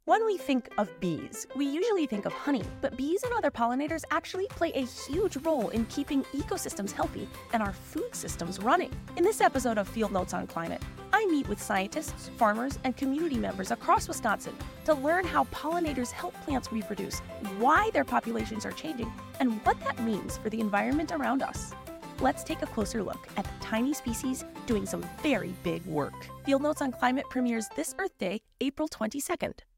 When we think of bees, we usually think of honey, but bees and other pollinators actually play a huge role in keeping ecosystems healthy and our food systems running. In this episode of Field Notes on Climate, I meet with scientists, farmers, and community members across Wisconsin to learn how pollinators help plants reproduce, why their populations are changing, and what that means for the environment around us. Let's take a closer look at the tiny species doing some very big work. Field Notes on Climate premieres this Earth Day, April 22nd.